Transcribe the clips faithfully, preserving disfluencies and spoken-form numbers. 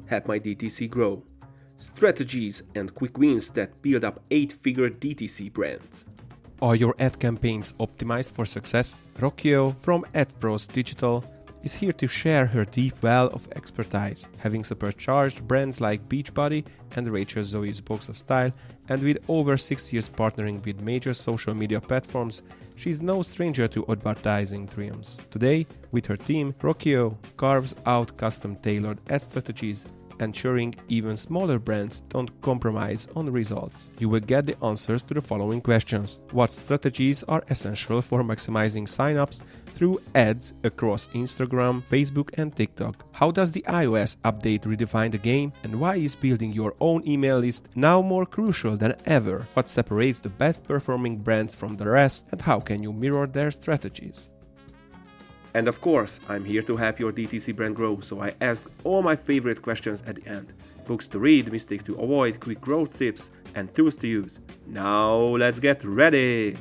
Help My D T C Grow. Strategies and quick wins that build up eight-figure D T C brand. Are your ad campaigns optimized for success? Rocchio from AdPros Digital is here to share her deep well of expertise, having supercharged brands like Beachbody and Rachel Zoe's Box of Style, and with over six years partnering with major social media platforms, she's no stranger to advertising triumphs. Today, with her team, Rocchio carves out custom-tailored ad strategies, ensuring even smaller brands don't compromise on results. You will get the answers to the following questions. What strategies are essential for maximizing signups through ads across Instagram, Facebook, and TikTok? How does the iOS update redefine the game? And why is building your own email list now more crucial than ever? What separates the best performing brands from the rest? And how can you mirror their strategies? And of course, I'm here to help your D T C brand grow, so I asked all my favorite questions at the end. Books to read, mistakes to avoid, quick growth tips, and tools to use. Now let's get ready!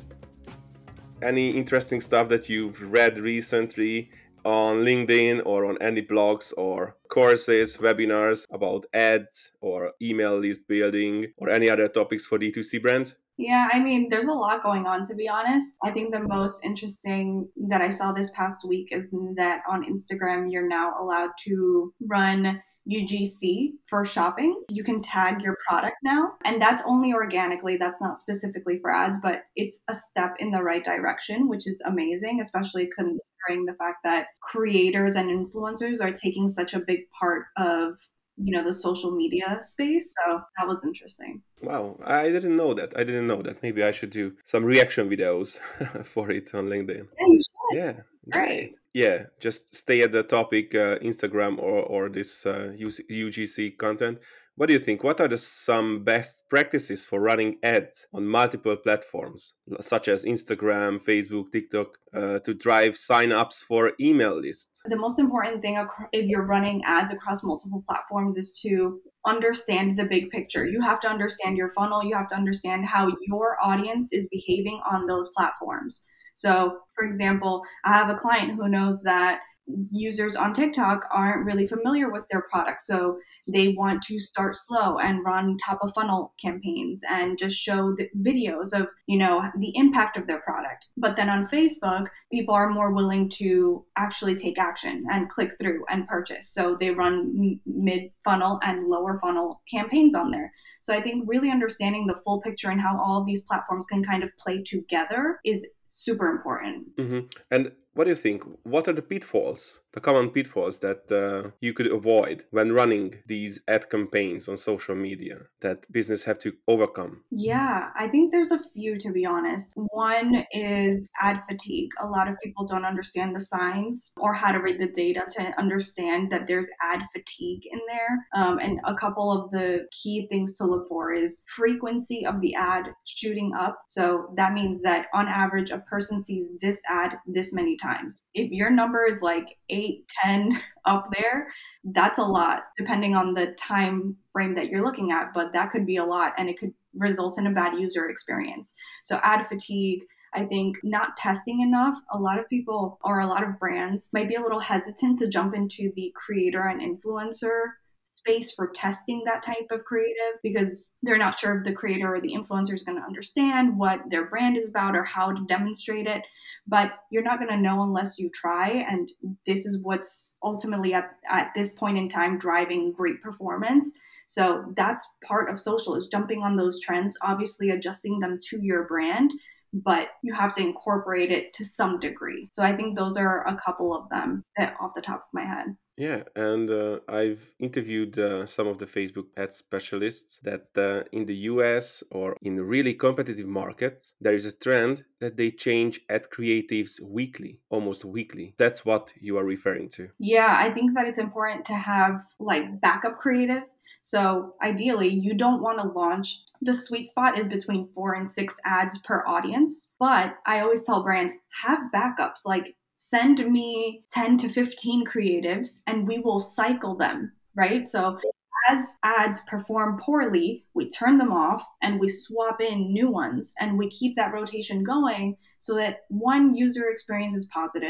Any interesting stuff that you've read recently on LinkedIn or on any blogs or courses, webinars about ads or email list building or any other topics for D two C brands? Yeah, I mean, there's a lot going on, to be honest. I think the most interesting that I saw this past week is that on Instagram, you're now allowed to run U G C for shopping. You can tag your product now, and that's only organically. That's not specifically for ads, but it's a step in the right direction, which is amazing, especially considering the fact that creators and influencers are taking such a big part of you know, the social media space. So that was interesting. Wow, I didn't know that. I didn't know that. Maybe I should do some reaction videos for it on LinkedIn. Yeah, you should. Yeah, great. great. Yeah, just stay at the topic, uh, Instagram or, or this uh, U G C content. What do you think? What are the some best practices for running ads on multiple platforms, such as Instagram, Facebook, TikTok, uh, to drive signups for email lists? The most important thing if you're running ads across multiple platforms is to understand the big picture. You have to understand your funnel. You have to understand how your audience is behaving on those platforms. So, for example, I have a client who knows that users on TikTok aren't really familiar with their product. So they want to start slow and run top of funnel campaigns and just show the videos of, you know, the impact of their product. But then on Facebook, people are more willing to actually take action and click through and purchase. So they run mid funnel and lower funnel campaigns on there. So I think really understanding the full picture and how all of these platforms can kind of play together is super important. Mm-hmm. And what do you think? What are the pitfalls, the common pitfalls that uh, you could avoid when running these ad campaigns on social media that business have to overcome? Yeah, I think there's a few, to be honest. One is ad fatigue. A lot of people don't understand the signs or how to read the data to understand that there's ad fatigue in there. Um, and a couple of the key things to look for is frequency of the ad shooting up. So that means that on average, a person sees this ad this many times. If your number is like eight, ten up there, that's a lot, depending on the time frame that you're looking at, but that could be a lot and it could result in a bad user experience. So ad fatigue, I think not testing enough. A lot of people or a lot of brands might be a little hesitant to jump into the creator and influencer space for testing that type of creative because they're not sure if the creator or the influencer is going to understand what their brand is about or how to demonstrate it. But you're not going to know unless you try. And this is what's ultimately at, at this point in time driving great performance. So that's part of social, is jumping on those trends, obviously adjusting them to your brand, but you have to incorporate it to some degree. So I think those are a couple of them that off the top of my head. Yeah, and uh, I've interviewed uh, some of the Facebook ad specialists that uh, in the U S or in really competitive markets, there is a trend that they change ad creatives weekly, almost weekly. That's what you are referring to. Yeah, I think that it's important to have like backup creative. So ideally, you don't want to launch. The sweet spot is between four and six ads per audience. But I always tell brands, have backups. Like send me ten to fifteen creatives and we will cycle them, right? So as ads perform poorly, we turn them off and we swap in new ones and we keep that rotation going so that one, user experience is positive,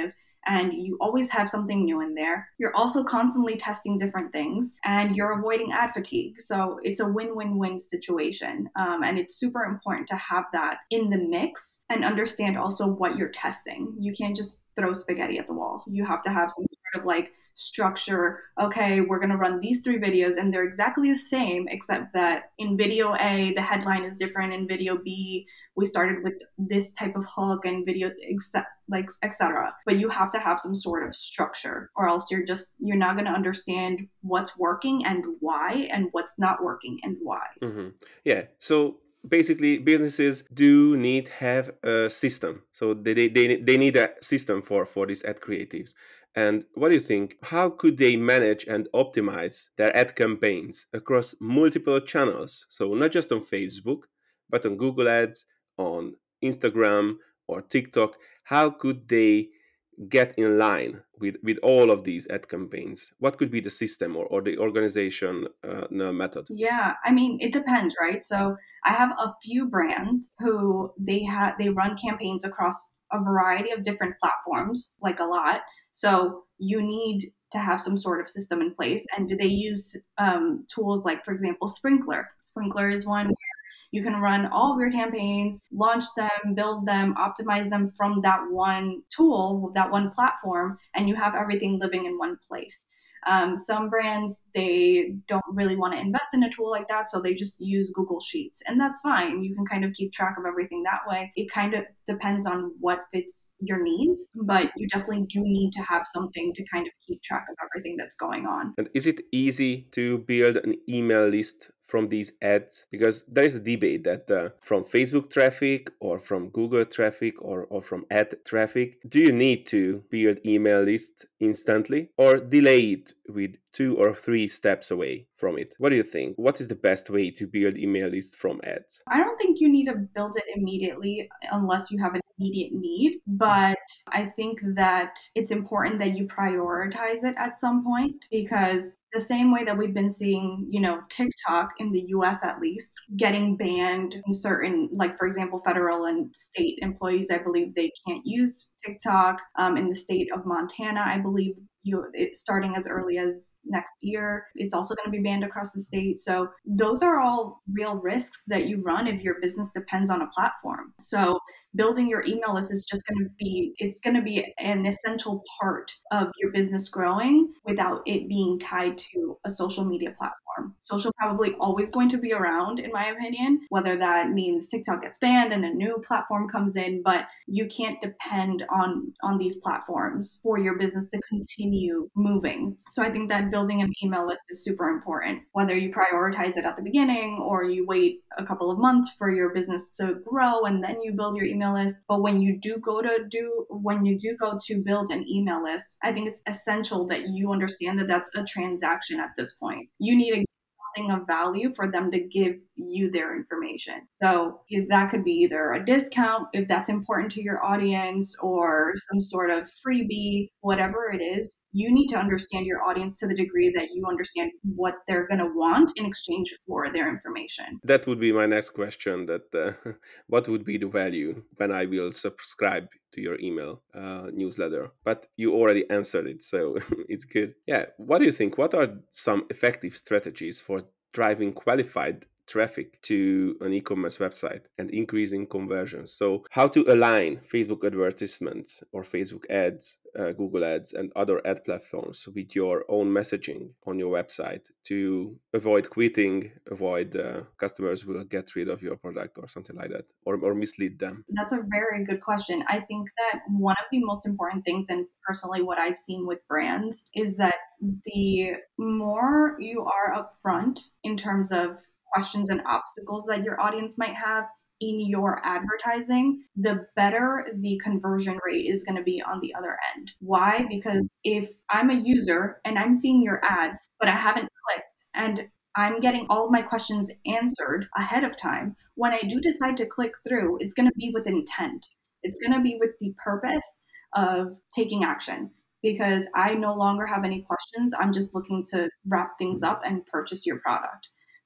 and you always have something new in there. You're also constantly testing different things, and you're avoiding ad fatigue. So it's a win-win-win situation. Um, and it's super important to have that in the mix and understand also what you're testing. You can't just throw spaghetti at the wall. You have to have some sort of like structure. Okay, we're going to run these three videos and they're exactly the same, except that in video A, the headline is different. In video B, we started with this type of hook, and video except like et cetera. But you have to have some sort of structure, or else you're just you're not going to understand what's working and why, and what's not working and why. Mm-hmm. Yeah. So basically, businesses do need have a system. So they they, they, they need a system for for these ad creatives. And what do you think? How could they manage and optimize their ad campaigns across multiple channels? So not just on Facebook, but on Google Ads, on Instagram or TikTok. How could they get in line with, with all of these ad campaigns? What could be the system or, or the organization uh, method? Yeah, I mean, it depends, right? So I have a few brands who they have they run campaigns across a variety of different platforms, like a lot. So you need to have some sort of system in place. And do they use um, tools like, for example, Sprinkler? Sprinkler is one where you can run all of your campaigns, launch them, build them, optimize them from that one tool, that one platform, and you have everything living in one place. Um, some brands, they don't really want to invest in a tool like that, so they just use Google Sheets, and that's fine. You can kind of keep track of everything that way. It kind of depends on what fits your needs, but you definitely do need to have something to kind of keep track of everything that's going on. And is it easy to build an email list from these ads? Because there is a debate that uh, from Facebook traffic or from Google traffic or, or from ad traffic, do you need to build email list instantly or delay it with two or three steps away from it? What do you think? What is the best way to build email list from ads? I don't think you need to build it immediately unless you have an immediate need, but I think that it's important that you prioritize it at some point, because the same way that we've been seeing, you know, TikTok in the U S at least getting banned in certain, like for example, federal and state employees, I believe they can't use TikTok. Um, in the state of Montana, I believe you it's starting as early as next year. It's also going to be banned across the state. So those are all real risks that you run if your business depends on a platform. So building your email list is just going to be it's going to be an essential part of your business growing without it being tied to a social media platform. Social probably always going to be around, in my opinion, whether that means TikTok gets banned and a new platform comes in, but you can't depend on on these platforms for your business to continue moving. So I think that building an email list is super important, whether you prioritize it at the beginning or you wait a couple of months for your business to grow and then you build your email list. But when you do go to do when you do go to build an email list, I think it's essential that you understand that that's a transaction at this point. You need a something of value for them to give you their information. So that could be either a discount if that's important to your audience, or some sort of freebie, whatever it is. You need to understand your audience to the degree that you understand what they're going to want in exchange for their information. That would be my next question. That uh, what would be the value when I will subscribe to your email uh, newsletter? But you already answered it, so it's good. Yeah. What do you think? What are some effective strategies for driving qualified traffic to an e-commerce website and increasing conversions? So how to align Facebook advertisements or Facebook ads, uh, Google ads and other ad platforms with your own messaging on your website to avoid quitting, avoid uh, customers will get rid of your product or something like that, or, or mislead them? That's a very good question. I think that one of the most important things, and personally what I've seen with brands, is that the more you are upfront in terms of questions and obstacles that your audience might have in your advertising, the better the conversion rate is going to be on the other end. Why? Because if I'm a user and I'm seeing your ads, but I haven't clicked, and I'm getting all of my questions answered ahead of time, when I do decide to click through, it's going to be with intent. It's going to be with the purpose of taking action, because I no longer have any questions. I'm just looking to wrap things up and purchase your product.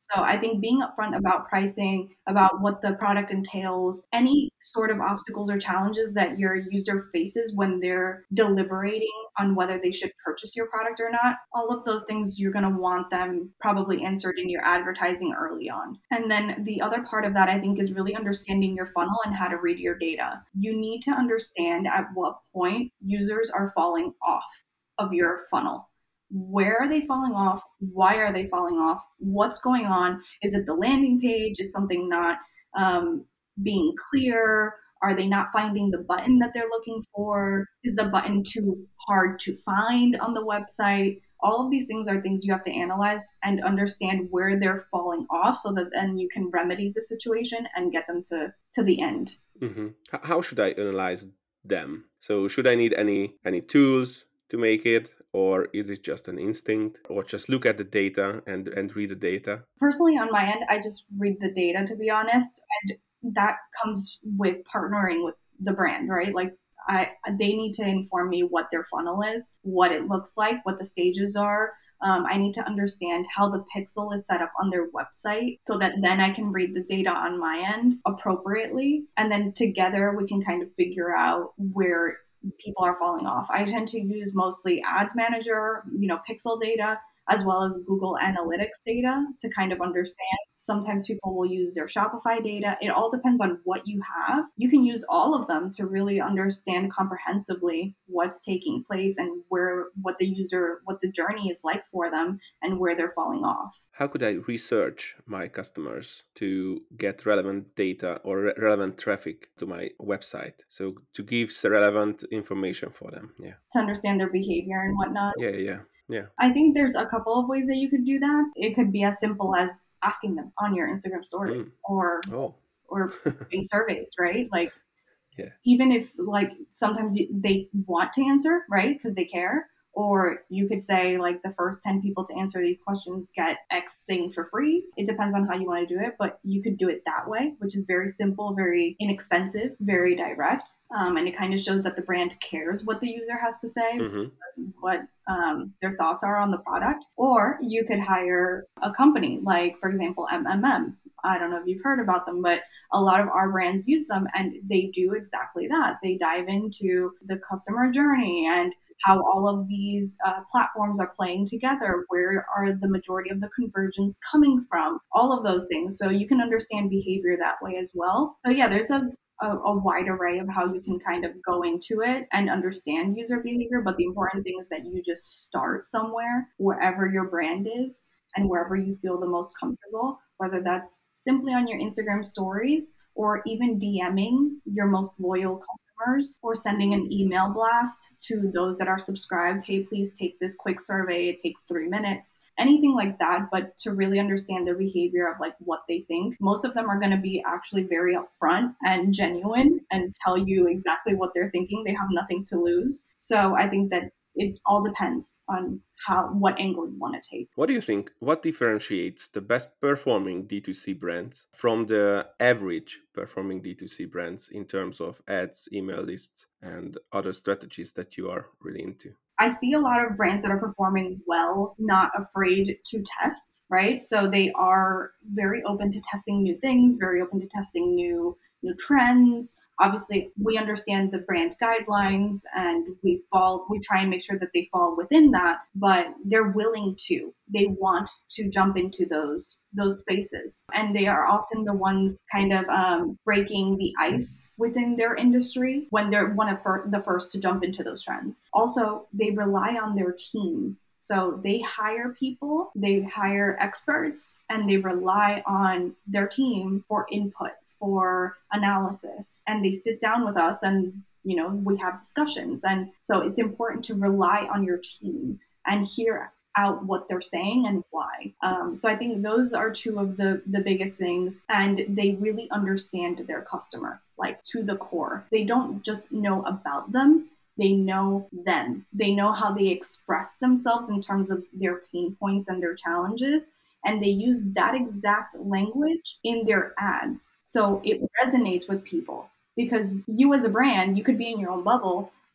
So I think being upfront about pricing, about what the product entails, any sort of obstacles or challenges that your user faces when they're deliberating on whether they should purchase your product or not, all of those things you're going to want them probably answered in your advertising early on. And then the other part of that, I think, is really understanding your funnel and how to read your data. You need to understand at what point users are falling off of your funnel. Where are they falling off? Why are they falling off? What's going on? Is it the landing page? Is something not um, being clear? Are they not finding the button that they're looking for? Is the button too hard to find on the website? All of these things are things you have to analyze and understand where they're falling off so that then you can remedy the situation and get them to, to the end. Mm-hmm. How should I analyze them? So should I need any any tools to make it, or is it just an instinct, or just look at the data and, and read the data? Personally, on my end, I just read the data, to be honest, and that comes with partnering with the brand, right? Like I, they need to inform me what their funnel is, what it looks like, what the stages are. Um, I need to understand how the pixel is set up on their website so that then I can read the data on my end appropriately. And then together we can kind of figure out where people are falling off. I tend to use mostly Ads Manager, you know, pixel data, as well as Google Analytics data to kind of understand. Sometimes people will use their Shopify data. It all depends on what you have. You can use all of them to really understand comprehensively what's taking place and where, what the user, what the journey is like for them and where they're falling off. How could I research my customers to get relevant data or re- relevant traffic to my website? So to give relevant information for them. Yeah. To understand their behavior and whatnot. Yeah, yeah. Yeah. I think there's a couple of ways that you could do that. It could be as simple as asking them on your Instagram story mm. or oh. or doing surveys, right? Like, yeah. Even if like sometimes they want to answer, right? Because they care. Or you could say like the first ten people to answer these questions get X thing for free. It depends on how you want to do it, but you could do it that way, which is very simple, very inexpensive, very direct. Um, and it kind of shows that the brand cares what the user has to say, mm-hmm. what um, their thoughts are on the product. Or you could hire a company like, for example, M M M. I don't know if you've heard about them, but a lot of our brands use them and they do exactly that. They dive into the customer journey and how all of these uh, platforms are playing together. Where are the majority of the conversions coming from? All of those things. So you can understand behavior that way as well. So yeah, there's a, a, a wide array of how you can kind of go into it and understand user behavior. But the important thing is that you just start somewhere, wherever your brand is and wherever you feel the most comfortable, whether that's simply on your Instagram stories or even DMing your most loyal customers or sending an email blast to those that are subscribed. Hey, please take this quick survey. It takes three minutes, anything like that. But to really understand their behavior of like what they think, most of them are going to be actually very upfront and genuine and tell you exactly what they're thinking. They have nothing to lose. So I think that it all depends on how what angle you want to take. What do you think? What differentiates the best performing D two C brands from the average performing D two C brands in terms of ads, email lists, and other strategies that you are really into? I see a lot of brands that are performing well, not afraid to test, right? So they are very open to testing new things, very open to testing new new trends. Obviously, we understand the brand guidelines and we fall, we try and make sure that they fall within that, but they're willing to, they want to jump into those, those spaces. And they are often the ones kind of um, breaking the ice within their industry when they're one of fir- the first to jump into those trends. Also, they rely on their team. So they hire people, they hire experts, and they rely on their team for input, for analysis, and they sit down with us and, you know, we have discussions. And so it's important to rely on your team and hear out what they're saying and why. Um, so I think those are two of the, the biggest things. And they really understand their customer, like to the core. They don't just know about them. They know them. They know how they express themselves in terms of their pain points and their challenges. And they use that exact language in their ads. So it resonates with people because you as a brand, you could be in your own bubble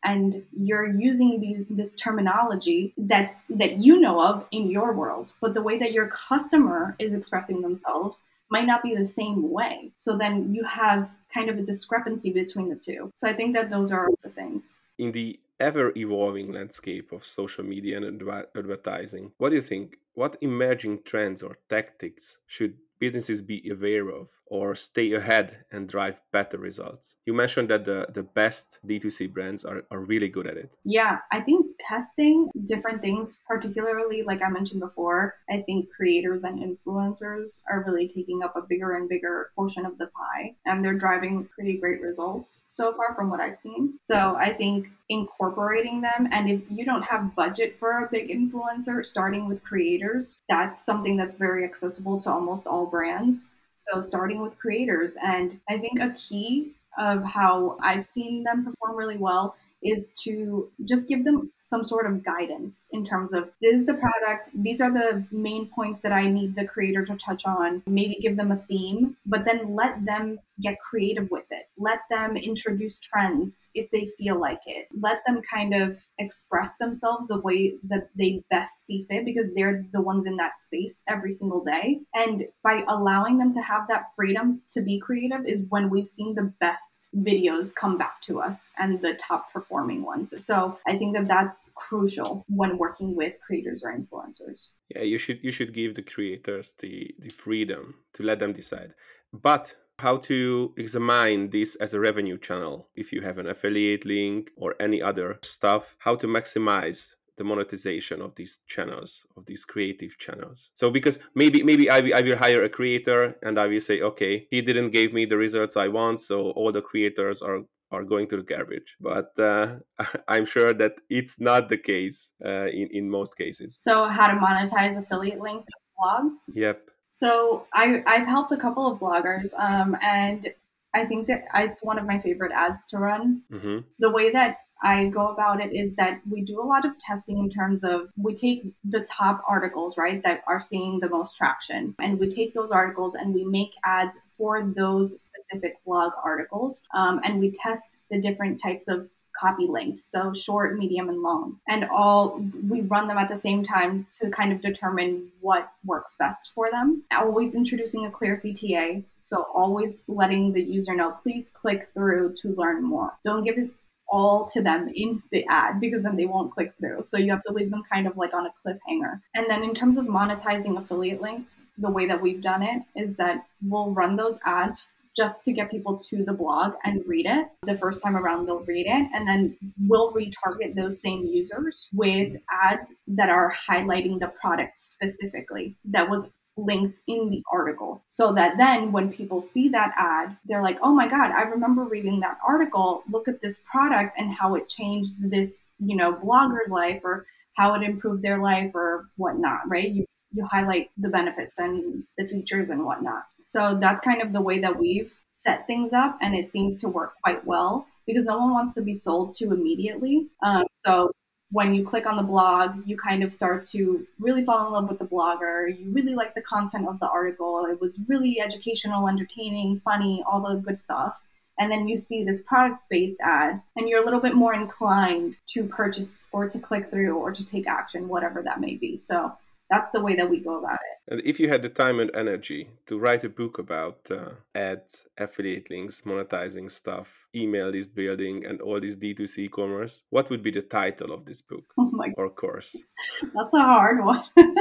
and you're using these this terminology that's that you know of in your world, but the way that your customer is expressing themselves might not be the same way. So then you have kind of a discrepancy between the two. So I think that those are the things. In the ever-evolving landscape of social media and adver- advertising, what do you think? What emerging trends or tactics should businesses be aware of or stay ahead and drive better results? You mentioned that the, the best D two C brands are, are really good at it. Yeah, I think testing different things, particularly like I mentioned before, I think creators and influencers are really taking up a bigger and bigger portion of the pie, and they're driving pretty great results so far from what I've seen. So I think incorporating them, and if you don't have budget for a big influencer, starting with creators, that's something that's very accessible to almost all brands. So starting with creators, and I think a key of how I've seen them perform really well is to just give them some sort of guidance in terms of this is the product, these are the main points that I need the creator to touch on, maybe give them a theme, but then let them get creative with it. Let them introduce trends if they feel like it. Let them kind of express themselves the way that they best see fit, because they're the ones in that space every single day. And by allowing them to have that freedom to be creative is when we've seen the best videos come back to us and the top performing ones. So I think that that's crucial when working with creators or influencers. Yeah, you should you should give the creators the, the freedom to let them decide. But how to examine this as a revenue channel if you have an affiliate link or any other stuff, how to maximize the monetization of these channels, of these creative channels. So because maybe maybe I, I will hire a creator and I will say, okay, he didn't give me the results I want, so all the creators are are going to the garbage. But uh, I'm sure that it's not the case uh, in, in most cases. So how to monetize affiliate links and blogs? Yep. So I, I've helped a couple of bloggers, um, and I think that it's one of my favorite ads to run. Mm-hmm. The way that I go about it is that we do a lot of testing in terms of we take the top articles, right, that are seeing the most traction, and we take those articles and we make ads for those specific blog articles, um, and we test the different types of copy lengths, so short, medium, and long, and all we run them at the same time to kind of determine what works best for them. Always introducing a clear C T A, so always letting the user know, please click through to learn more. Don't give it all to them in the ad, because then they won't click through. So you have to leave them kind of like on a cliffhanger. And then in terms of monetizing affiliate links, the way that we've done it is that we'll run those ads just to get people to the blog and read it. The first time around, they'll read it, and then we'll retarget those same users with ads that are highlighting the product specifically that was linked in the article, so that then when people see that ad, they're like, oh my God, I remember reading that article. Look at this product and how it changed this, you know, blogger's life, or how it improved their life or whatnot, right? You you highlight the benefits and the features and whatnot. So that's kind of the way that we've set things up, and it seems to work quite well because no one wants to be sold to immediately. Um, so when you click on the blog, you kind of start to really fall in love with the blogger. You really like the content of the article. It was really educational, entertaining, funny, all the good stuff. And then you see this product-based ad, and you're a little bit more inclined to purchase or to click through or to take action, whatever that may be. So that's the way that we go about it. And if you had the time and energy to write a book about uh, ads, affiliate links, monetizing stuff, email list building, and all this D two C commerce, what would be the title of this book oh my or course? That's a hard one.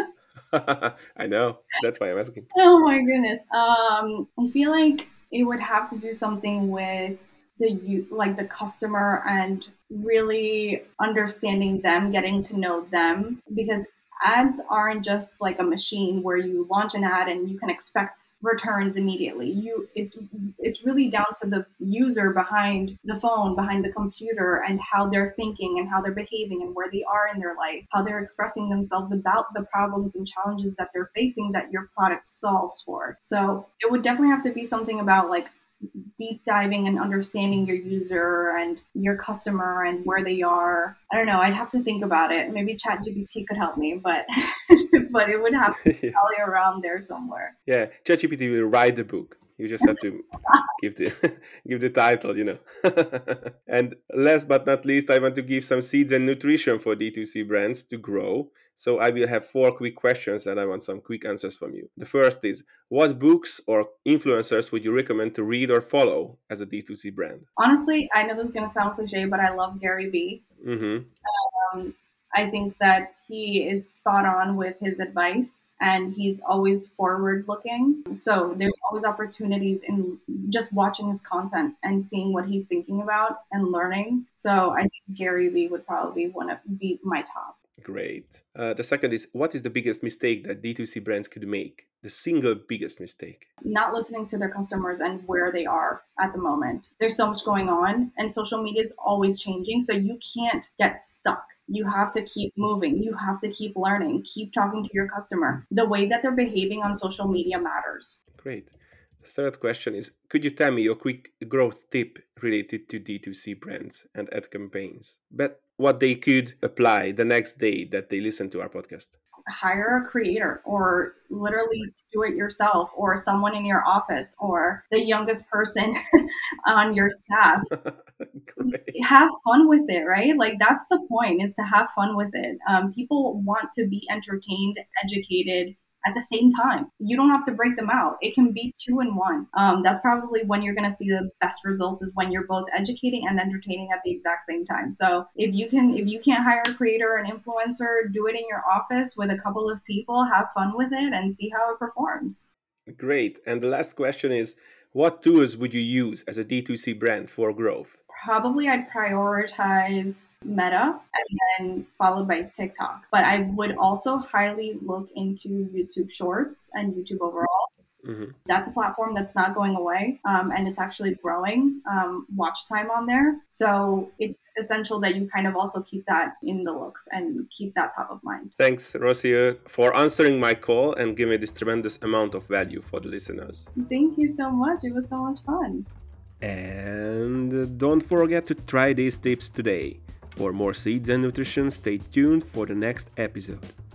I know. That's why I'm asking. Oh my goodness. Um, I feel like it would have to do something with the like the customer and really understanding them, getting to know them, because ads aren't just like a machine where you launch an ad and you can expect returns immediately. You it's it's really down to the user behind the phone, behind the computer, and how they're thinking and how they're behaving and where they are in their life, how they're expressing themselves about the problems and challenges that they're facing that your product solves for. So it would definitely have to be something about like deep diving and understanding your user and your customer and where they are. I don't know. I'd have to think about it. Maybe ChatGPT could help me, but but it would have to be probably around there somewhere. Yeah, ChatGPT will write the book. You just have to give the give the title, you know. And last but not least, I want to give some seeds and nutrition for D two C brands to grow. So I will have four quick questions and I want some quick answers from you. The first is, what books or influencers would you recommend to read or follow as a D two C brand? Honestly, I know this is going to sound cliche, but I love Gary Vee. Mm-hmm. Um, I think that he is spot on with his advice and he's always forward looking. So there's always opportunities in just watching his content and seeing what he's thinking about and learning. So I think Gary Vee would probably want to be my top. Great. Uh, the second is, what is the biggest mistake that D two C brands could make? The single biggest mistake? Not listening to their customers and where they are at the moment. There's so much going on and social media is always changing. So you can't get stuck. You have to keep moving. You have to keep learning, keep talking to your customer. The way that they're behaving on social media matters. Great. The third question is, could you tell me your quick growth tip related to D two C brands and ad campaigns? But what they could apply the next day that they listen to our podcast? Hire a creator or literally do it yourself or someone in your office or the youngest person on your staff. Have fun with it, right? Like that's the point, is to have fun with it. Um, people want to be entertained, educated at the same time. You don't have to break them out. It can be two in one. Um, that's probably when you're going to see the best results, is when you're both educating and entertaining at the exact same time. So if you can, if you can't hire a creator or an influencer, do it in your office with a couple of people, have fun with it and see how it performs. Great. And the last question is, what tools would you use as a D two C brand for growth? Probably I'd prioritize Meta and then followed by TikTok. But I would also highly look into YouTube Shorts and YouTube overall. Mm-hmm. That's a platform that's not going away, um, and it's actually growing um, watch time on there. So it's essential that you kind of also keep that in the looks and keep that top of mind. Thanks, Rocio, for answering my call and giving this tremendous amount of value for the listeners. Thank you so much. It was so much fun. And don't forget to try these tips today. For more seeds and nutrition, stay tuned for the next episode.